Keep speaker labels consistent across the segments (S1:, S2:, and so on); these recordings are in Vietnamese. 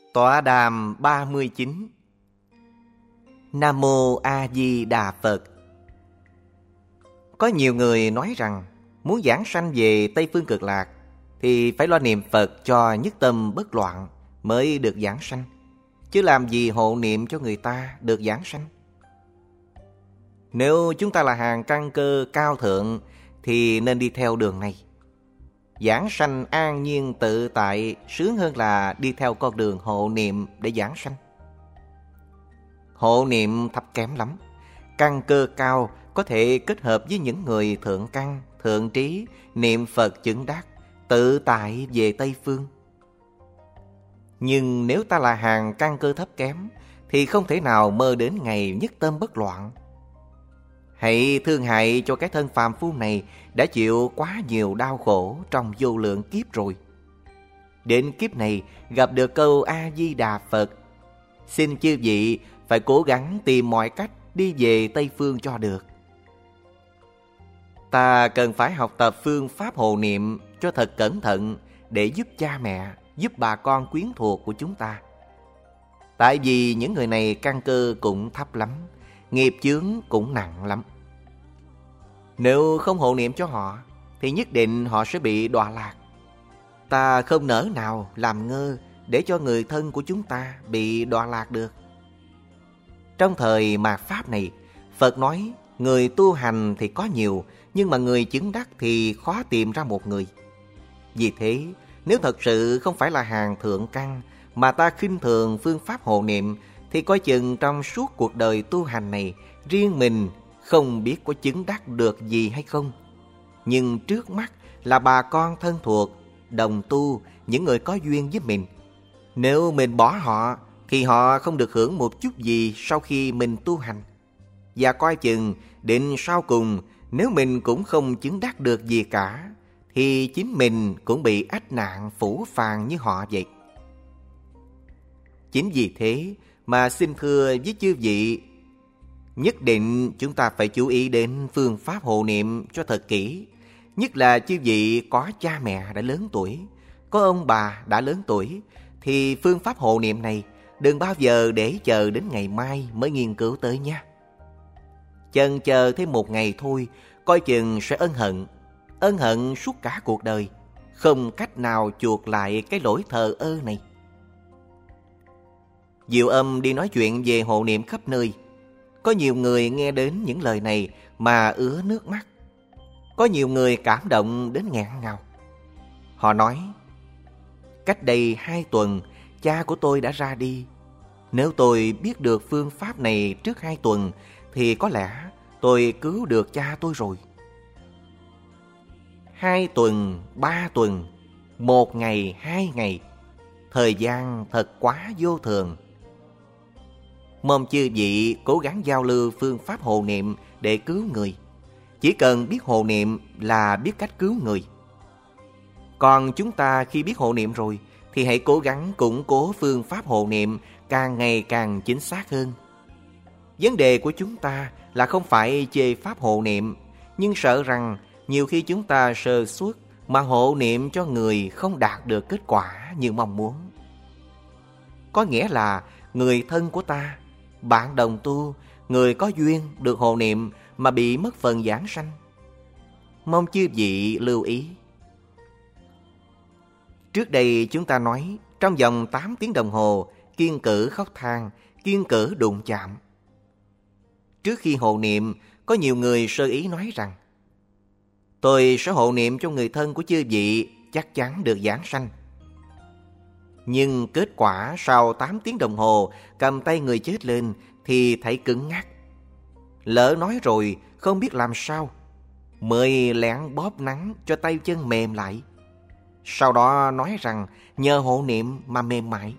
S1: Tọa đàm 39. Nam Mô A Di Đà Phật. Có nhiều người nói rằng muốn giảng sanh về Tây Phương Cực Lạc thì phải lo niệm Phật cho nhất tâm bất loạn mới được giảng sanh, chứ làm gì hộ niệm cho người ta được giảng sanh. Nếu chúng ta là hàng căn cơ cao thượng thì nên đi theo đường này. Giảng sanh an nhiên tự tại sướng hơn là đi theo con đường hộ niệm để giảng sanh. Hộ niệm thấp kém lắm. Căn cơ cao có thể kết hợp với những người thượng căn, thượng trí, niệm Phật chứng đắc, tự tại về Tây Phương. Nhưng nếu ta là hàng căn cơ thấp kém thì không thể nào mơ đến ngày nhất tâm bất loạn. Hãy thương hại cho cái thân phàm phu này đã chịu quá nhiều đau khổ trong vô lượng kiếp rồi. Đến kiếp này gặp được câu A-di-đà Phật. Xin chư vị phải cố gắng tìm mọi cách đi về Tây Phương cho được. Ta cần phải học tập phương pháp hộ niệm cho thật cẩn thận để giúp cha mẹ, giúp bà con quyến thuộc của chúng ta. Tại vì những người này căn cơ cũng thấp lắm, nghiệp chướng cũng nặng lắm. Nếu không hộ niệm cho họ thì nhất định họ sẽ bị đọa lạc. Ta không nỡ nào làm ngơ để cho người thân của chúng ta bị đọa lạc được. Trong thời mạt Pháp này, Phật nói người tu hành thì có nhiều, nhưng mà người chứng đắc thì khó tìm ra một người. Vì thế, nếu thật sự không phải là hàng thượng căn mà ta khinh thường phương pháp hộ niệm thì coi chừng trong suốt cuộc đời tu hành này, riêng mình không biết có chứng đắc được gì hay không. Nhưng trước mắt là bà con thân thuộc, đồng tu, những người có duyên với mình. Nếu mình bỏ họ thì họ không được hưởng một chút gì sau khi mình tu hành. Và coi chừng đến sau cùng, nếu mình cũng không chứng đắc được gì cả thì chính mình cũng bị ách nạn phủ phàng như họ vậy. Chính vì thế mà xin thưa với chư vị, nhất định chúng ta phải chú ý đến phương pháp hộ niệm cho thật kỹ. Nhất là chư vị có cha mẹ đã lớn tuổi, có ông bà đã lớn tuổi, thì phương pháp hộ niệm này đừng bao giờ để chờ đến ngày mai mới nghiên cứu tới nha. Chần chờ thêm một ngày thôi, coi chừng sẽ ân hận suốt cả cuộc đời, không cách nào chuộc lại cái lỗi thờ ơ này. Diệu Âm đi nói chuyện về hộ niệm khắp nơi. Có nhiều người nghe đến những lời này mà ứa nước mắt. Có nhiều người cảm động đến nghẹn ngào. Họ nói, cách đây 2 tuần, cha của tôi đã ra đi. Nếu tôi biết được phương pháp này trước 2 tuần, thì có lẽ tôi cứu được cha tôi rồi. 2 tuần, 3 tuần, 1 ngày, 2 ngày, thời gian thật quá vô thường. Mong chư vị cố gắng giao lưu phương pháp hộ niệm để cứu người. Chỉ cần biết hộ niệm là biết cách cứu người. Còn chúng ta khi biết hộ niệm rồi thì hãy cố gắng củng cố phương pháp hộ niệm càng ngày càng chính xác hơn. Vấn đề của chúng ta là không phải chê pháp hộ niệm, nhưng sợ rằng nhiều khi chúng ta sơ suất mà hộ niệm cho người không đạt được kết quả như mong muốn. Có nghĩa là người thân của ta, bạn đồng tu, người có duyên được hộ niệm mà bị mất phần giảng sanh. Mong chư vị lưu ý. Trước đây chúng ta nói trong vòng 8 tiếng đồng hồ kiêng cữ khóc than, kiêng cữ đụng chạm. Trước khi hộ niệm, có nhiều người sơ ý nói rằng tôi sẽ hộ niệm cho người thân của chư vị chắc chắn được giảng sanh. Nhưng kết quả sau 8 tiếng đồng hồ cầm tay người chết lên thì thấy cứng ngắc. Lỡ nói rồi không biết làm sao, mới lén bóp nắn cho tay chân mềm lại. Sau đó nói rằng nhờ hộ niệm mà mềm mại.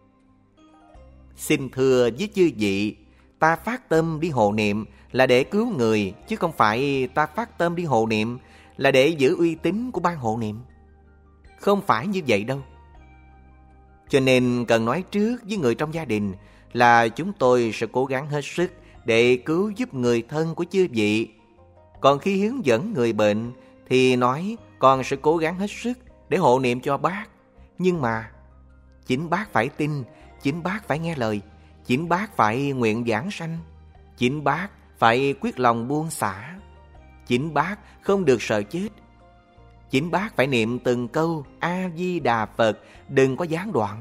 S1: Xin thưa với chư vị, ta phát tâm đi hộ niệm là để cứu người, chứ không phải ta phát tâm đi hộ niệm là để giữ uy tín của ban hộ niệm. Không phải như vậy đâu. Cho nên cần nói trước với người trong gia đình là chúng tôi sẽ cố gắng hết sức để cứu giúp người thân của chư vị. Còn khi hướng dẫn người bệnh thì nói con sẽ cố gắng hết sức để hộ niệm cho bác. Nhưng mà Chính bác phải tin, chính bác phải nghe lời, chính bác phải nguyện vãng sanh, chính bác phải quyết lòng buông xả, chính bác không được sợ chết, chính bác phải niệm từng câu A-di-đà Phật, đừng có gián đoạn.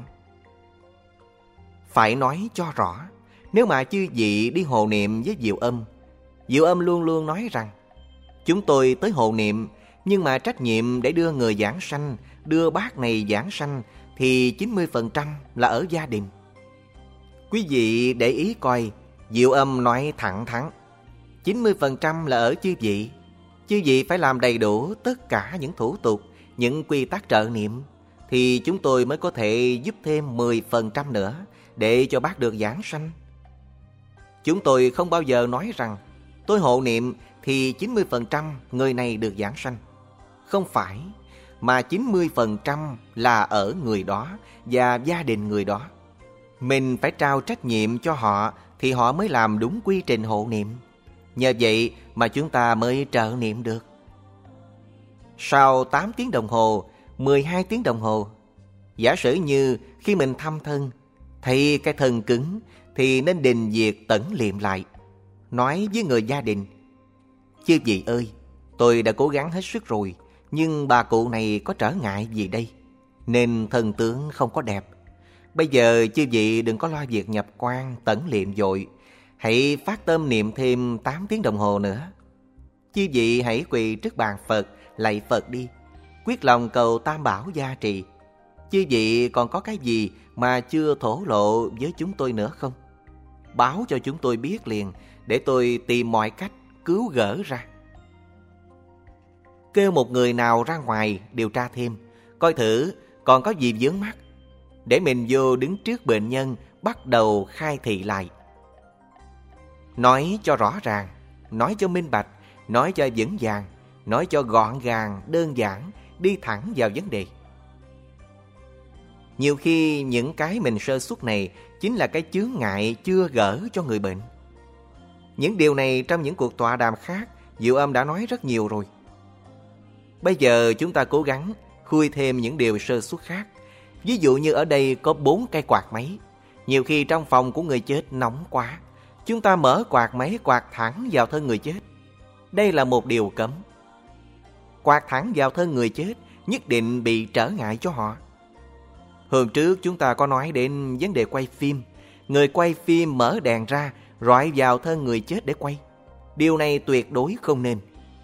S1: Phải nói cho rõ. Nếu mà chư vị đi hộ niệm với Diệu Âm luôn luôn nói rằng chúng tôi tới hộ niệm, nhưng mà trách nhiệm để đưa người giảng sanh, đưa bác này giảng sanh thì 90% là ở gia đình. Quý vị để ý coi, Diệu Âm nói thẳng thắn, 90% là ở chư vị. Chư vị phải làm đầy đủ tất cả những thủ tục, những quy tắc trợ niệm, thì chúng tôi mới có thể giúp thêm 10% nữa để cho bác được giảng sanh. Chúng tôi không bao giờ nói rằng tôi hộ niệm thì 90% người này được giảng sanh. Không phải, mà 90% là ở người đó và gia đình người đó. Mình phải trao trách nhiệm cho họ thì họ mới làm đúng quy trình hộ niệm. Nhờ vậy mà chúng ta mới trợ niệm được. Sau 8 tiếng đồng hồ, 12 tiếng đồng hồ, giả sử như khi mình thăm thân, thấy cái thân cứng thì nên đình việc tẩn liệm lại. Nói với người gia đình, chư vị ơi, tôi đã cố gắng hết sức rồi, nhưng bà cụ này có trở ngại gì đây, nên thân tướng không có đẹp. Bây giờ chư vị đừng có lo việc nhập quan tẩn liệm vội, hãy phát tâm niệm thêm 8 tiếng đồng hồ nữa. Chư vị hãy quỳ trước bàn Phật, lạy Phật đi, quyết lòng cầu Tam Bảo gia trì. Chư vị còn có cái gì mà chưa thổ lộ với chúng tôi nữa không? Báo cho chúng tôi biết liền, để tôi tìm mọi cách cứu gỡ ra. Kêu một người nào ra ngoài điều tra thêm, coi thử còn có gì vướng mắc, để mình vô đứng trước bệnh nhân bắt đầu khai thị lại. Nói cho rõ ràng, nói cho minh bạch, nói cho vững vàng, nói cho gọn gàng, đơn giản, đi thẳng vào vấn đề. Nhiều khi những cái mình sơ suất này chính là cái chướng ngại chưa gỡ cho người bệnh. Những điều này trong những cuộc tọa đàm khác, Diệu Âm đã nói rất nhiều rồi. Bây giờ chúng ta cố gắng khui thêm những điều sơ suất khác. Ví dụ như ở đây có 4 cây quạt máy. Nhiều khi trong phòng của người chết nóng quá, chúng ta mở quạt máy quạt thẳng vào thân người chết. Đây là một điều cấm. Quạt thẳng vào thân người chết nhất định bị trở ngại cho họ. Hôm trước chúng ta có nói đến vấn đề quay phim. Người quay phim mở đèn ra, rọi vào thân người chết để quay. Điều này tuyệt đối không nên.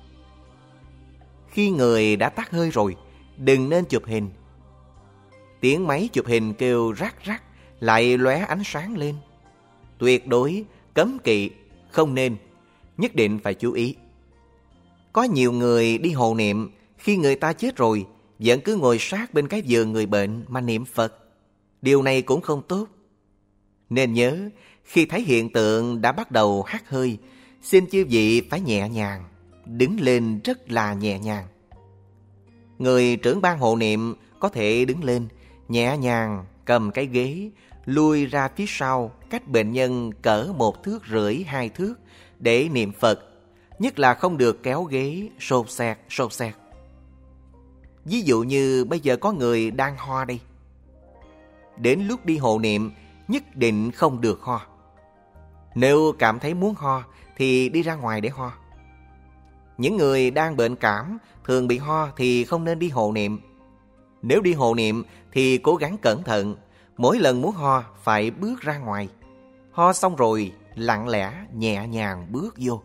S1: Khi người đã tắt hơi rồi, đừng nên chụp hình. Tiếng máy chụp hình kêu rắc rắc, lại lóe ánh sáng lên. Tuyệt đối cấm kỵ, không nên. Nhất định phải chú ý. Có nhiều người đi hộ niệm, khi người ta chết rồi vẫn cứ ngồi sát bên cái giường người bệnh mà niệm Phật. Điều này cũng không tốt. Nên nhớ, khi thấy hiện tượng đã bắt đầu hắt hơi, xin chư vị phải nhẹ nhàng, đứng lên rất là nhẹ nhàng. Người trưởng ban hộ niệm có thể đứng lên, nhẹ nhàng cầm cái ghế, lui ra phía sau cách bệnh nhân cỡ 1,5 thước, 2 thước để niệm Phật. Nhất là không được kéo ghế sột soạt. Ví dụ như bây giờ có người đang ho đây. Đến lúc đi hộ niệm nhất định không được ho. Nếu cảm thấy muốn ho thì đi ra ngoài để ho. Những người đang bệnh cảm thường bị ho thì không nên đi hộ niệm. Nếu đi hộ niệm thì cố gắng cẩn thận. Mỗi lần muốn ho phải bước ra ngoài. Ho xong rồi lặng lẽ nhẹ nhàng bước vô.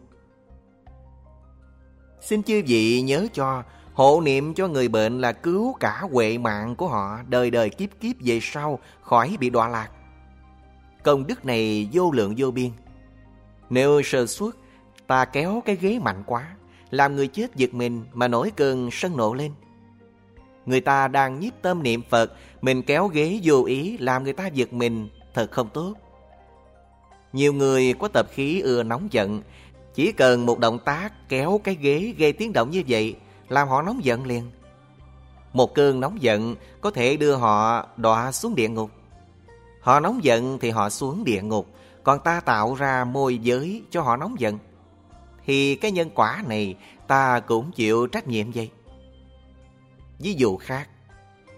S1: Xin chư vị nhớ cho, hộ niệm cho người bệnh là cứu cả huệ mạng của họ đời đời kiếp kiếp về sau khỏi bị đọa lạc. Công đức này vô lượng vô biên. Nếu sơ suất, ta kéo cái ghế mạnh quá, làm người chết giật mình mà nổi cơn sân nộ lên. Người ta đang nhiếp tâm niệm Phật, mình kéo ghế vô ý làm người ta giật mình, thật không tốt. Nhiều người có tập khí ưa nóng giận, chỉ cần một động tác kéo cái ghế gây tiếng động như vậy làm họ nóng giận liền. Một cơn nóng giận có thể đưa họ đọa xuống địa ngục. Họ nóng giận thì họ xuống địa ngục, còn ta tạo ra môi giới cho họ nóng giận, thì cái nhân quả này ta cũng chịu trách nhiệm vậy. Ví dụ khác,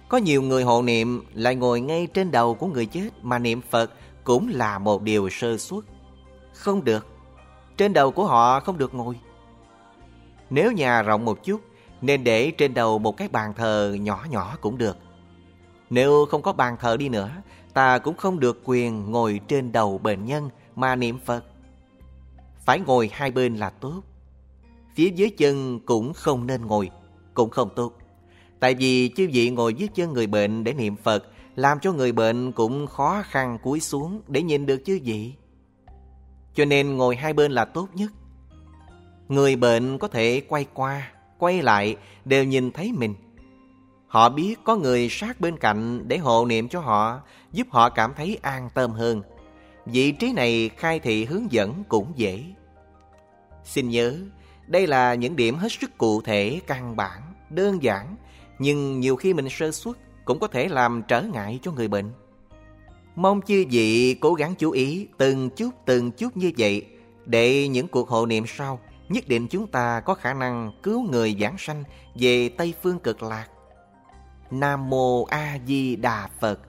S1: Có nhiều người hộ niệm lại ngồi ngay trên đầu của người chết mà niệm Phật cũng là một điều sơ suất. Không được, trên đầu của họ không được ngồi. Nếu nhà rộng một chút, nên để trên đầu một cái bàn thờ nhỏ nhỏ cũng được. Nếu không có bàn thờ đi nữa, ta cũng không được quyền ngồi trên đầu bệnh nhân mà niệm Phật. Phải ngồi hai bên là tốt. Phía dưới chân cũng không nên ngồi, cũng không tốt. Tại vì chư vị ngồi dưới chân người bệnh để niệm Phật, làm cho người bệnh cũng khó khăn cúi xuống để nhìn được chư vị. Cho nên ngồi hai bên là tốt nhất. Người bệnh có thể quay qua, quay lại đều nhìn thấy mình. Họ biết có người sát bên cạnh để hộ niệm cho họ, giúp họ cảm thấy an tâm hơn. Vị trí này khai thị hướng dẫn cũng dễ. Xin nhớ, đây là những điểm hết sức cụ thể, căn bản, đơn giản, nhưng nhiều khi mình sơ suất cũng có thể làm trở ngại cho người bệnh. Mong chư vị cố gắng chú ý từng chút như vậy, để những cuộc hộ niệm sau nhất định chúng ta có khả năng cứu người vãng sanh về Tây Phương Cực Lạc. Nam Mô A Di Đà Phật.